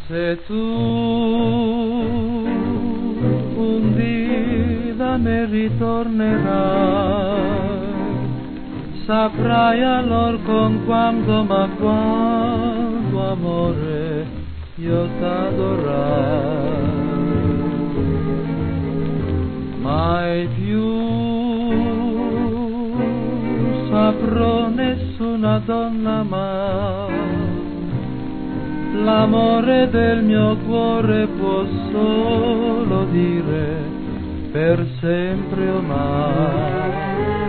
Se tu un dì da me ritornerai, saprai allora con quanto amore io t'adorai. Mai più saprò nessuna donna mai, l'amore del mio cuore può solo dire per sempre ormai.